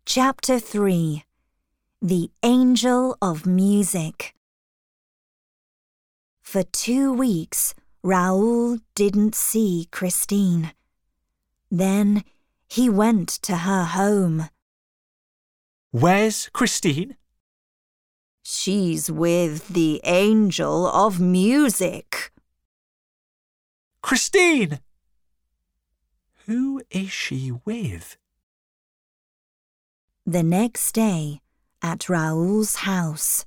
Chapter 3 The Angel of Music. For 2 weeks, Raoul didn't see Christine. Then he went to her home. Where's Christine? She's with the Angel of Music. Christine! Who is she with? The next day, at Raoul's house.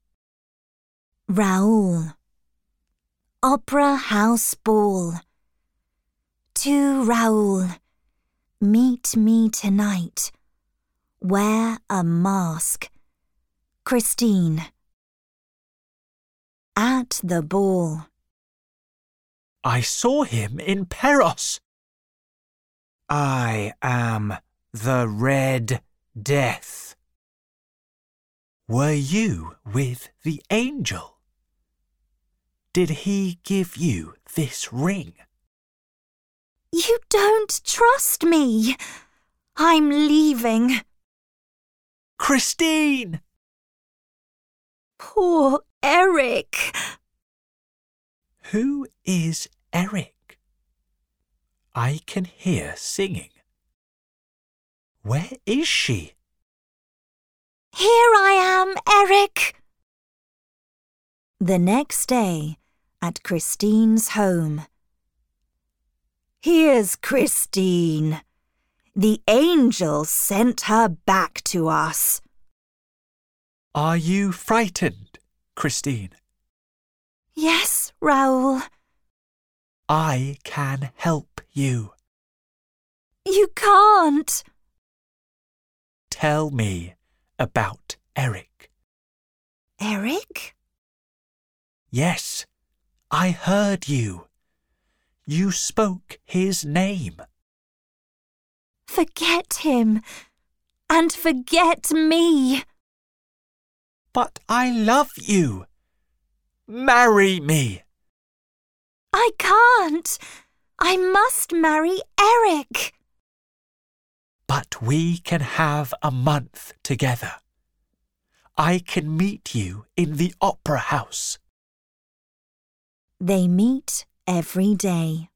Raoul. Opera House Ball. To Raoul. Meet me tonight. Wear a mask. Christine. At the ball. I saw him in Perros. I am the Red Death. Were you with the angel? Did he give you this ring? You don't trust me. I'm leaving. Christine! Poor Eric. Who is Eric? I can hear singing. Where is she? Here I am, Eric. The next day, at Christine's home. Here's Christine. The angel sent her back to us. Are you frightened, Christine? Yes, Raoul. I can help you. You can't. Tell me about Eric. Eric? Yes, I heard you. You spoke his name. Forget him and forget me. But I love you. Marry me. I can't. I must marry Eric. But we can have a month together. I can meet you in the opera house. They meet every day.